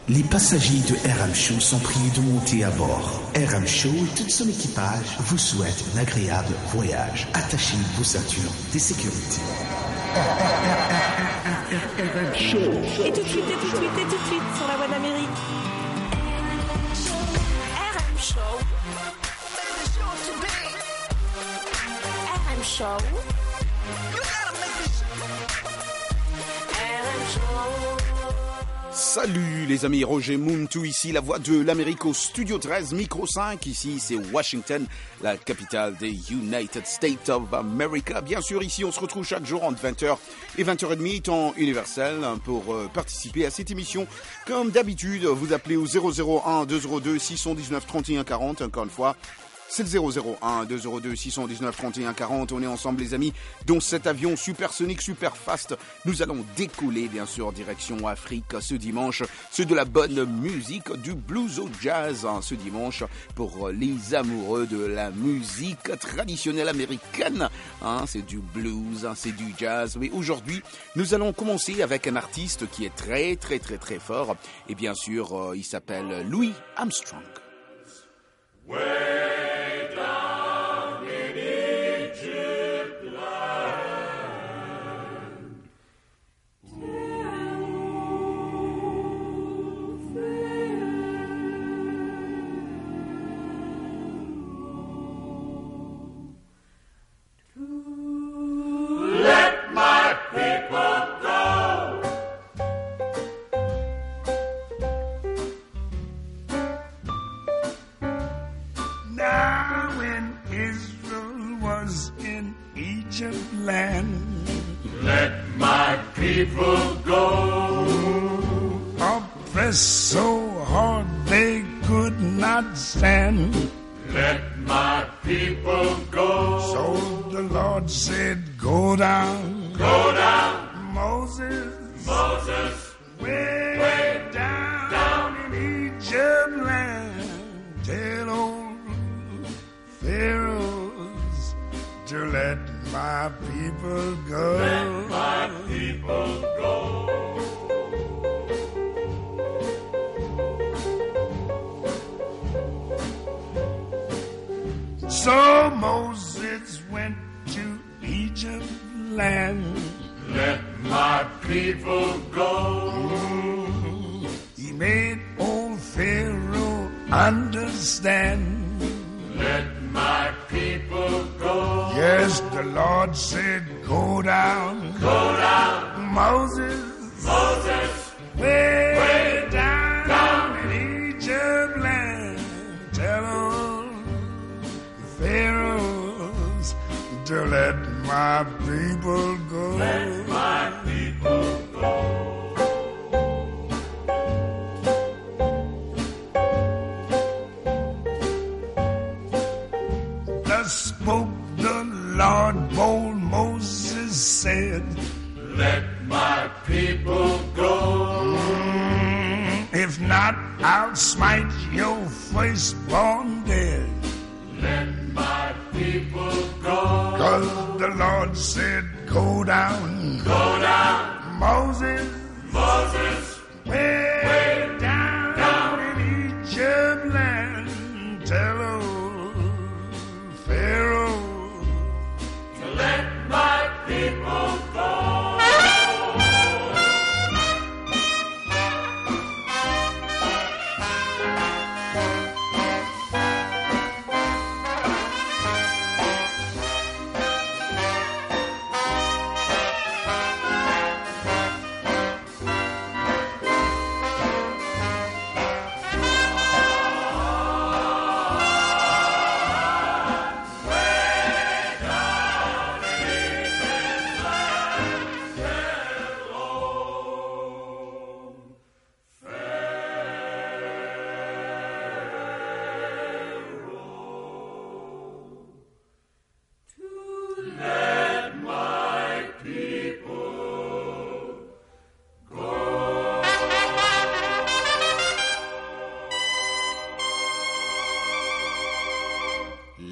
Les passagers de RM Show sont priés de monter à bord. RM Show et tout son équipage vous souhaitent un agréable voyage. Attachez vos ceintures de sécurité. RM Show. Et tout de suite, sur la voie d'Amérique. RM Show. RM Show. RM Show. Salut les amis, Roger Muntu ici, la voix de l'Amérique au Studio 13, micro 5, ici c'est Washington, la capitale des United States of America. Bien sûr, ici on se retrouve chaque jour entre 20h et 20h30, temps universel, pour participer à cette émission. Comme d'habitude, vous appelez au 001 202 619 31 40, encore une fois. C'est le 001 202 619 31 40. On est ensemble les amis dans cet avion supersonique, super fast. Nous allons décoller bien sûr direction Afrique ce dimanche. C'est de la bonne musique, du blues au jazz ce dimanche pour les amoureux de la musique traditionnelle américaine. C'est du blues, c'est du jazz. Mais aujourd'hui, nous allons commencer avec un artiste qui est très très très très fort. Et bien sûr, il s'appelle Louis Armstrong. Let my people go. Oppressed so hard they could not stand. Let my people go. So the Lord said, go down. Go down. Moses. Way down in Egypt land. Tell old Pharaohs to let my people go. Let my people go. So Moses went to Egypt land. Let my people go. He made old Pharaoh understand. Let my people go. Yes, the Lord said, go down. Go down. Moses. Way down in Egypt land. Tell old Pharaohs to let my people go. Let my people go. Spoke the Lord, bold Moses said, let my people go. If not, I'll smite your firstborn dead. Let my people go. 'Cause the Lord said, go down. Go down. Moses. Way down in Egypt land. Tell Pharaoh to let my people go.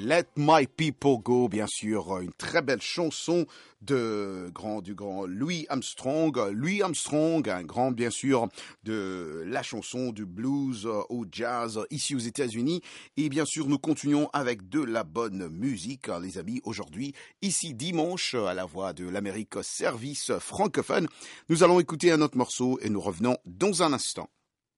Let My People Go, bien sûr, une très belle chanson du grand Louis Armstrong. Louis Armstrong, un grand, bien sûr, de la chanson du blues au jazz ici aux États-Unis. Et bien sûr, nous continuons avec de la bonne musique, les amis. Aujourd'hui, ici dimanche, à la Voix de l'Amérique, service francophone. Nous allons écouter un autre morceau et nous revenons dans un instant.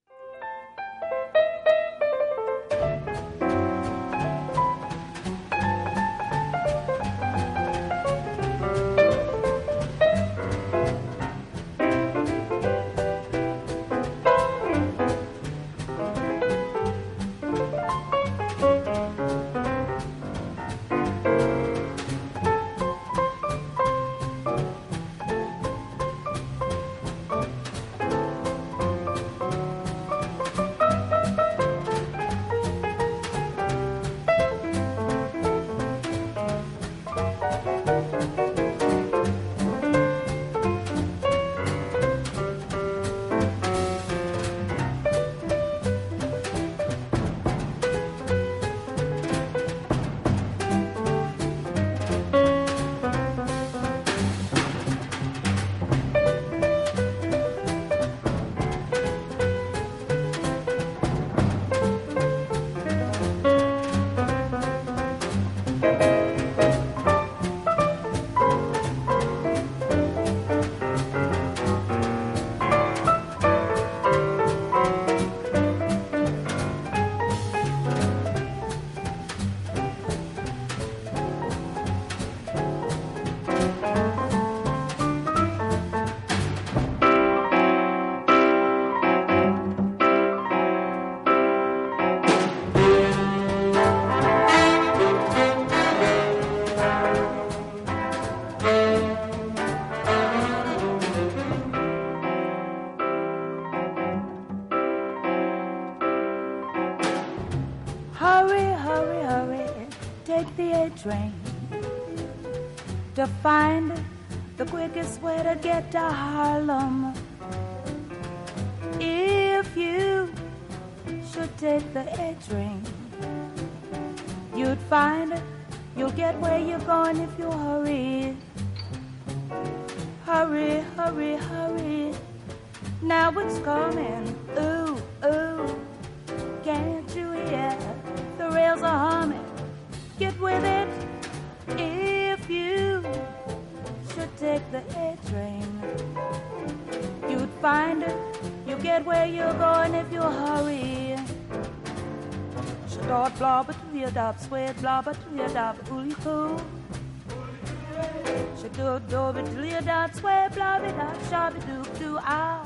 Train to find the quickest way to get to Harlem. If you should take the A train, you'd find you'll get where you're going if you hurry. Hurry, hurry, hurry. Now it's coming. Ooh, ooh. Can't you hear the rails are humming? Get with it if you should take the A train. You'd find it, you get where you're going if you hurry. Shadot blobber to your dop, sweat blobber to your dop, ooly coo. Shadot dobber to your dop, sweat blobber dop, shabby doop doo ow.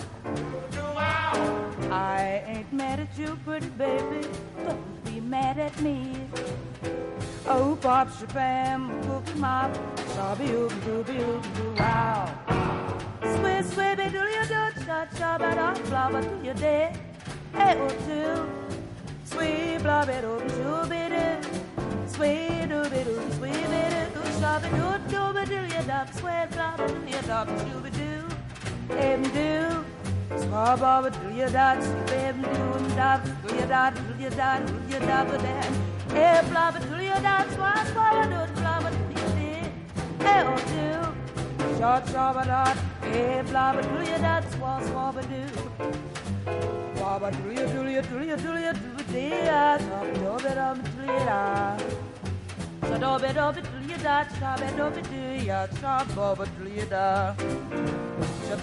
I ain't mad at you, pretty baby, don't be mad at me. Oh, pop, shabam, cookie mop, shabby ooby dooby ooby doo wow. Sweet, sweet, do you do, shot, shabba, dot, blabba, do you day? Hey, oh, two. Sweet, blabba, dooby, dooby doo. Sweet, dooby doo, sweet, doo, shabby, doo, dooby, do you dop, sweet, blabba, do you dop, dooby doo. Em do. Swab, blabba, do you dot, sweet, em do, dop, do you dot, do you dot, do you dop, then. Hey, blabba, do you dot, swab, swab, do, blabba, do you did. Hey, oh, two. Short, shabba, dot. Hey, blabba, do you dot, swab, swab, do. Blabba, do you, do you, do you, do you, do you, swab, do, dum, do you, da. So, do, do you dot, swab, do, do ya, swab, bobba, do you, da. So,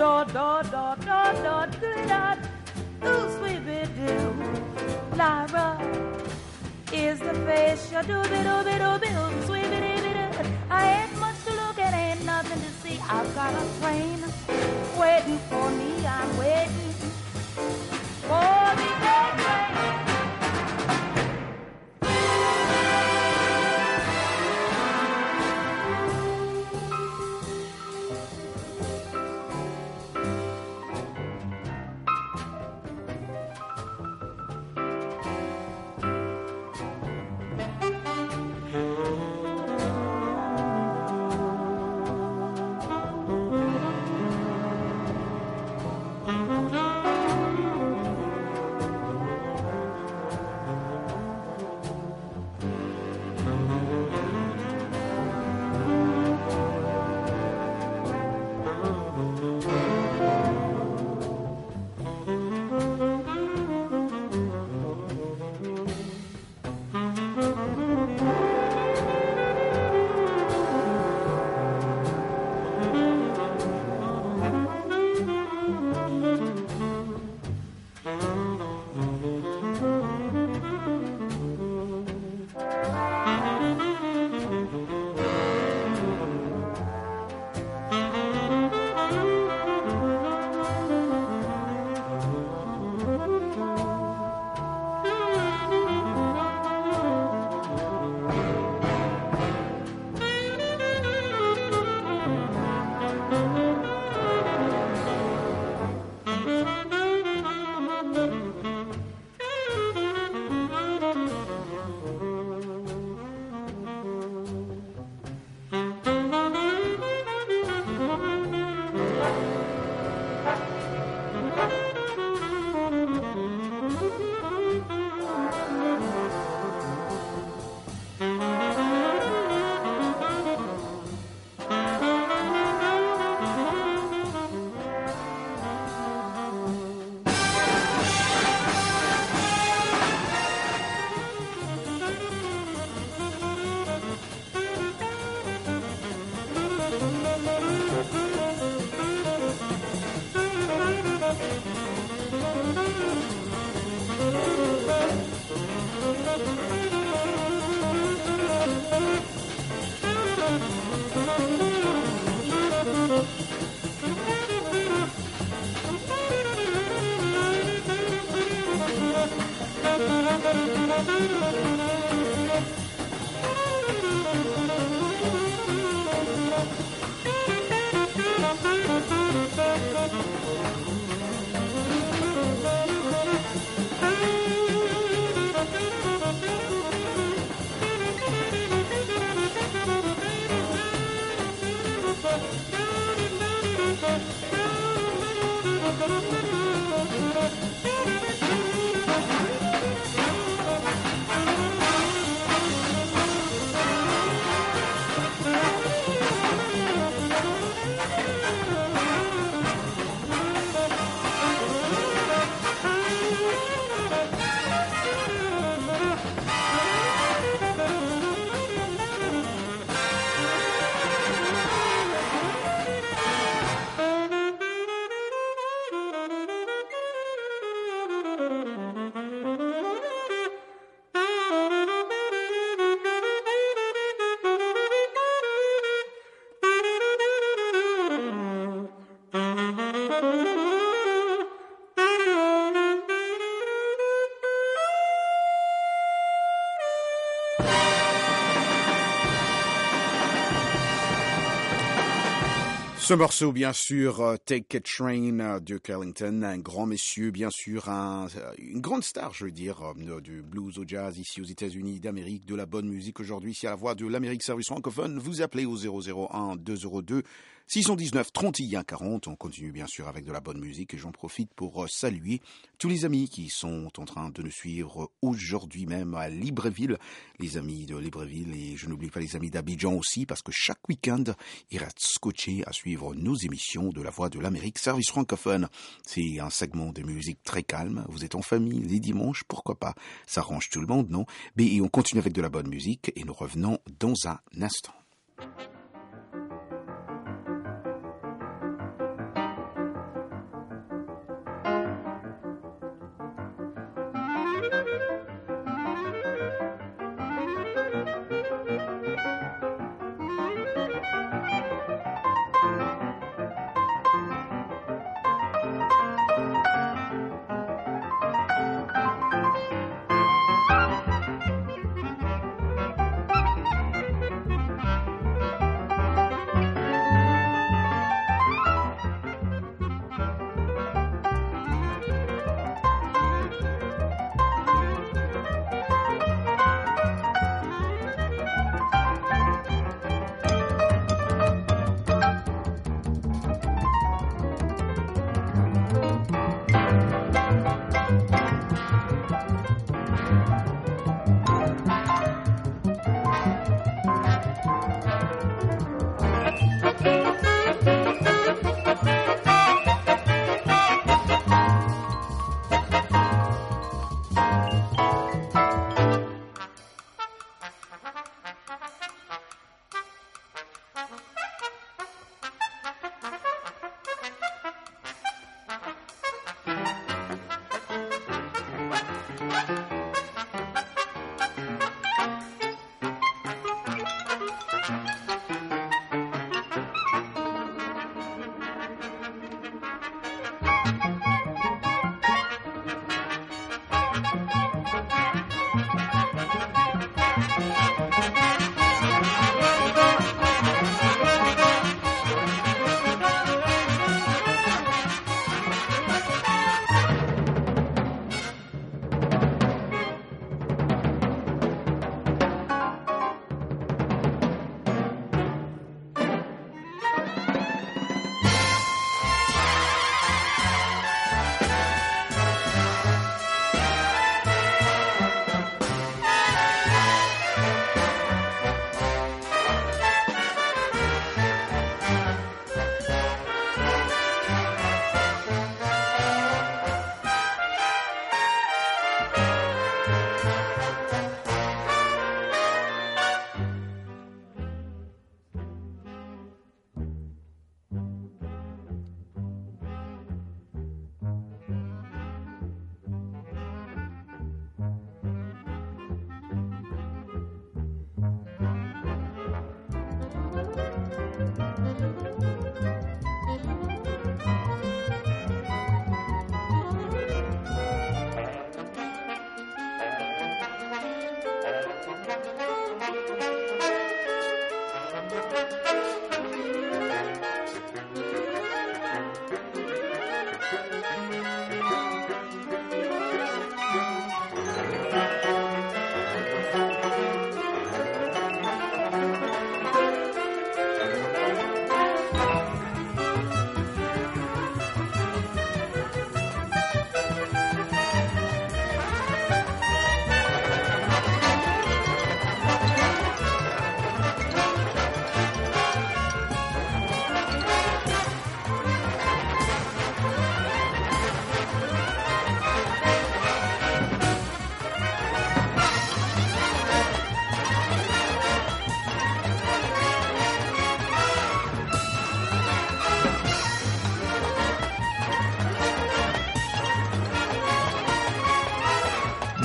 do you dot. Ooh, sweet bit, do. Lyra is the face, ya, do, sweet bit, I ain't much to look at, ain't nothing to see. I've got a train waiting for me. I'm waiting for the old train. Ce morceau, bien sûr, Take a Train, Duke Ellington, un grand monsieur, bien sûr, une grande star, je veux dire, du blues au jazz ici aux États-Unis d'Amérique, de la bonne musique aujourd'hui. Ici à la voix de l'Amérique Service francophone, vous appelez au 001 202 619 31 40. On continue bien sûr avec de la bonne musique et j'en profite pour saluer tous les amis qui sont en train de nous suivre aujourd'hui même à Libreville, les amis de Libreville, et je n'oublie pas les amis d'Abidjan aussi parce que chaque week-end, ils restent scotchés à suivre nos émissions de la voix de l'Amérique Service francophone. C'est un segment de musique très calme, vous êtes en famille les dimanches, pourquoi pas, ça arrange tout le monde, non? Mais on continue avec de la bonne musique et nous revenons dans un instant.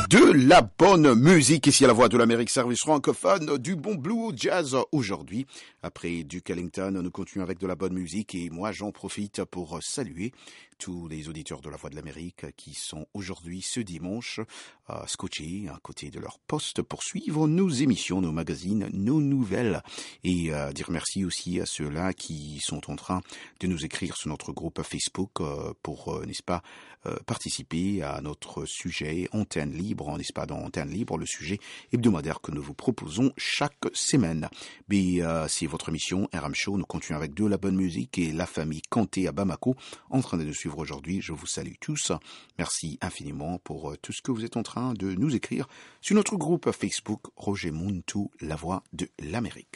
De la bonne musique ici à la Voix de l'Amérique, service francophone, du bon blue jazz aujourd'hui. Après Duke Ellington, nous continuons avec de la bonne musique et moi j'en profite pour saluer tous les auditeurs de la Voix de l'Amérique qui sont aujourd'hui, ce dimanche, scotchés à côté de leur poste pour suivre nos émissions, nos magazines, nos nouvelles. Et dire merci aussi à ceux-là qui sont en train de nous écrire sur notre groupe Facebook pour, n'est-ce pas, participer à notre sujet Antenne Libre, n'est-ce pas, dans Antenne Libre, le sujet hebdomadaire que nous vous proposons chaque semaine. Mais c'est votre émission RM Show, nous continuons avec de la bonne musique et la famille Kanté à Bamako en train de nous suivre aujourd'hui. Je vous salue tous. Merci infiniment pour tout ce que vous êtes en train de nous écrire sur notre groupe Facebook Roger Muntu, la Voix de l'Amérique.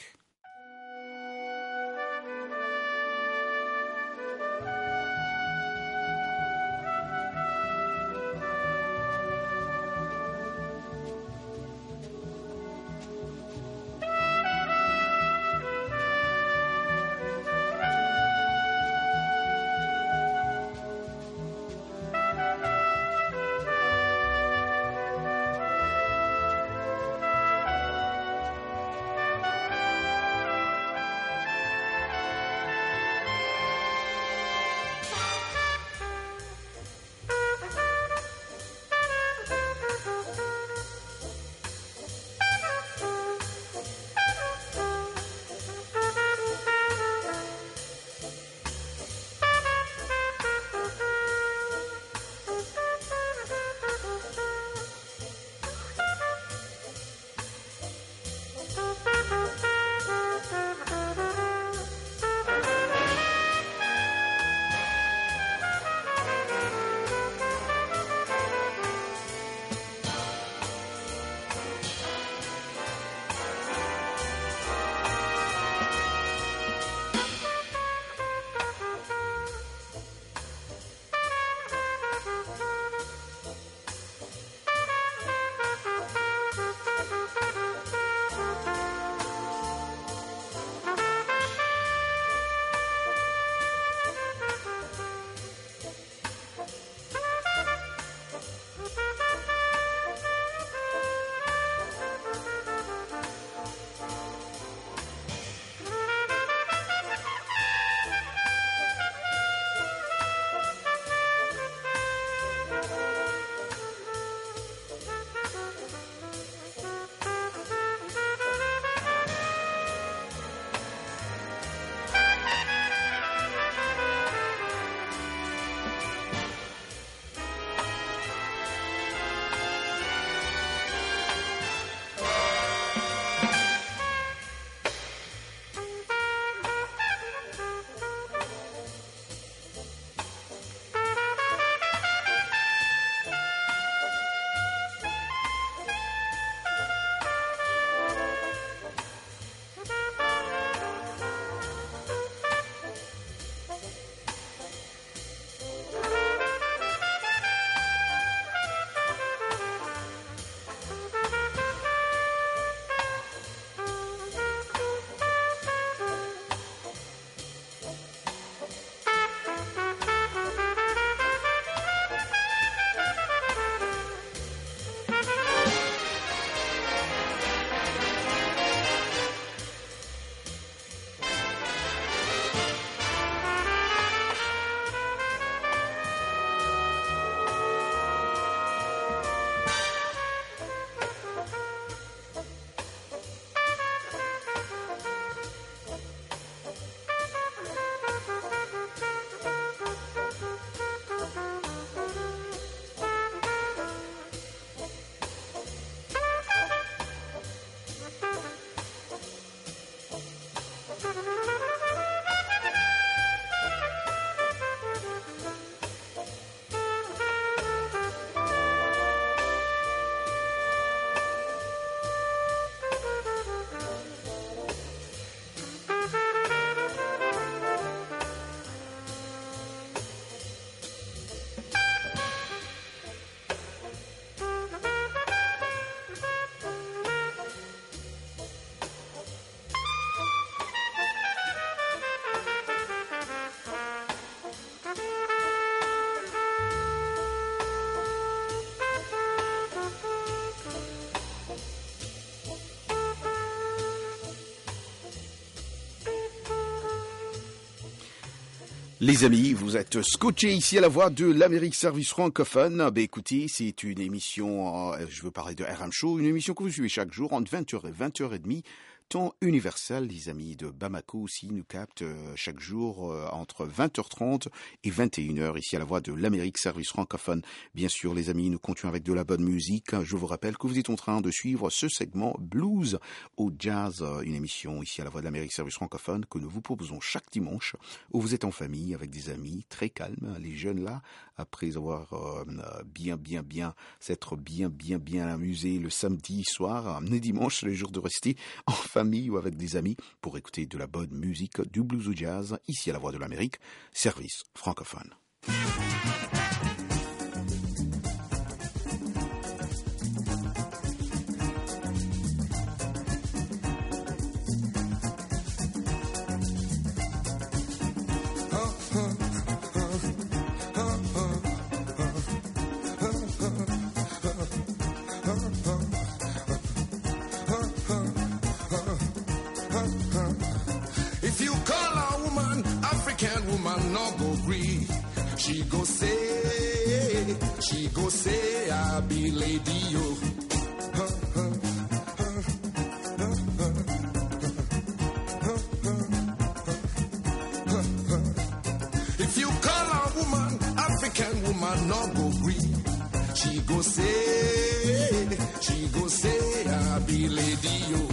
Les amis, vous êtes scotchés ici à la Voix de l'Amérique Service francophone. Écoutez, c'est une émission, je veux parler de RM Show, une émission que vous suivez chaque jour entre 20h et 20h30. Temps universel, les amis de Bamako aussi nous captent chaque jour entre 20h30 et 21h ici à la Voix de l'Amérique Service francophone. Bien sûr, les amis, nous continuons avec de la bonne musique. Je vous rappelle que vous êtes en train de suivre ce segment Blues au Jazz, une émission ici à la Voix de l'Amérique Service francophone que nous vous proposons chaque dimanche où vous êtes en famille avec des amis très calmes. Les jeunes là, après avoir s'être bien amusés le samedi soir, le dimanche, c'est le jour de rester en famille ou avec des amis pour écouter de la bonne musique, du blues ou jazz, ici à la Voix de l'Amérique, service francophone. She go say, I be lady yo. If you call a woman, African woman, no go green. She go say, I be lady yo.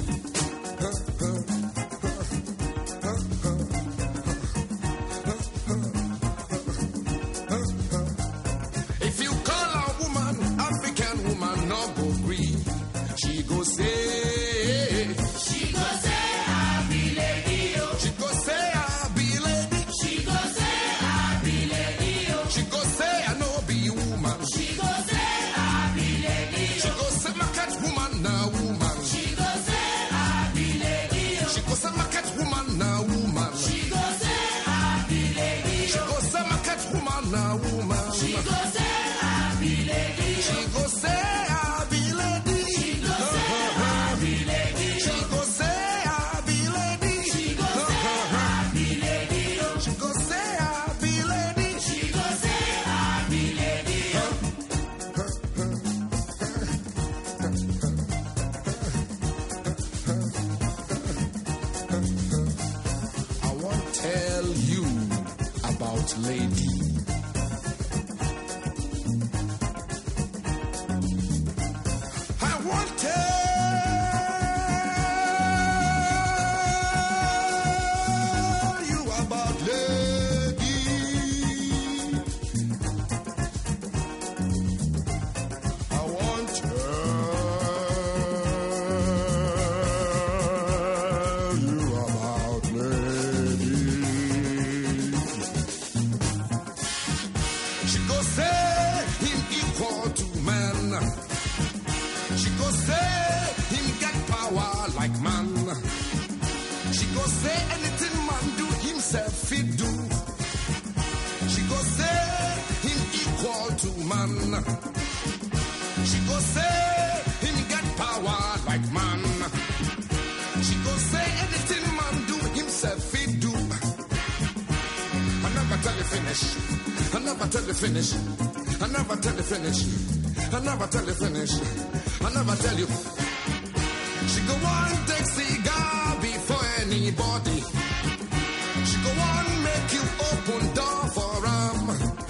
Finish. I never tell you finish. I never tell you finish. I never tell you. She go on take cigar before anybody. She go on make you open door for him.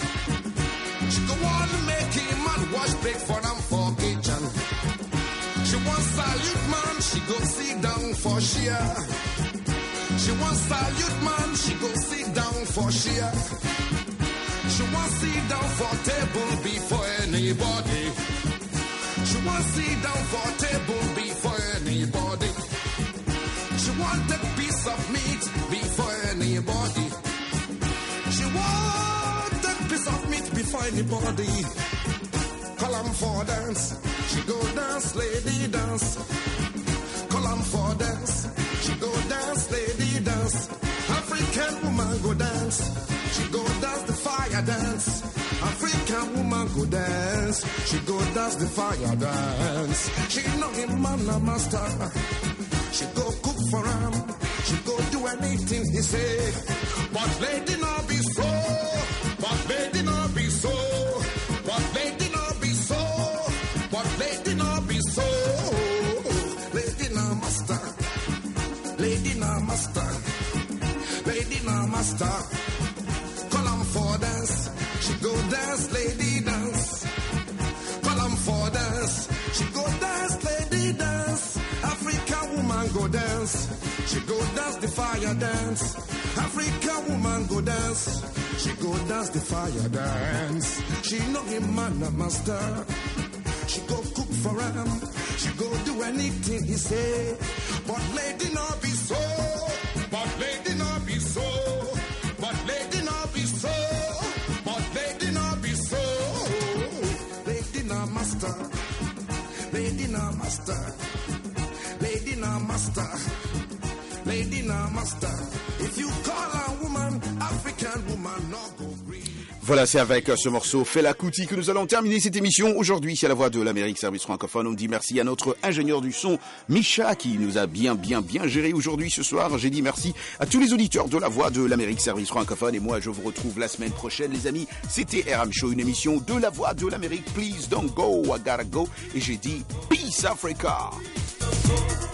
She go on make him man wash break for him for kitchen. She want salute man, she go sit down for share. She want salute man, she go sit down for share. She want sit down for table before anybody. She want sit down for table before anybody. She want a piece of meat before anybody. She want a piece of meat before anybody. Call 'em for dance. She go dance, lady dance. Call 'em for dance. She go dance, lady dance. African woman go dance. She go dance the fire dance. African woman go dance. She go dance the fire dance. She know him man a master. she go cook for him, she go do anything he say. But lady not be so, but lady not be so, but lady not be so, but lady not be so. Lady now master, lady now master, lady now master. Call him for dance, she go dance, lady dance. Call him for dance, she go dance, lady dance. African woman go dance, she go dance the fire dance. African woman go dance, she go dance the fire dance. She know him man a master, she go cook for him, she go do anything he say. But lady not be so, but lady not be so, but lady not be so, but lady not be so. Lady not master, lady not master, lady not master, lady not master. If you call a woman, African woman, not go green. Voilà, c'est avec ce morceau Fela Kuti que nous allons terminer cette émission. Aujourd'hui, c'est la Voix de l'Amérique, service francophone. On dit merci à notre ingénieur du son, Micha, qui nous a bien géré aujourd'hui, ce soir. J'ai dit merci à tous les auditeurs de la Voix de l'Amérique, service francophone. Et moi, je vous retrouve la semaine prochaine, les amis. C'était RM Show, une émission de la Voix de l'Amérique. Please don't go, I gotta go. Et j'ai dit Peace Africa.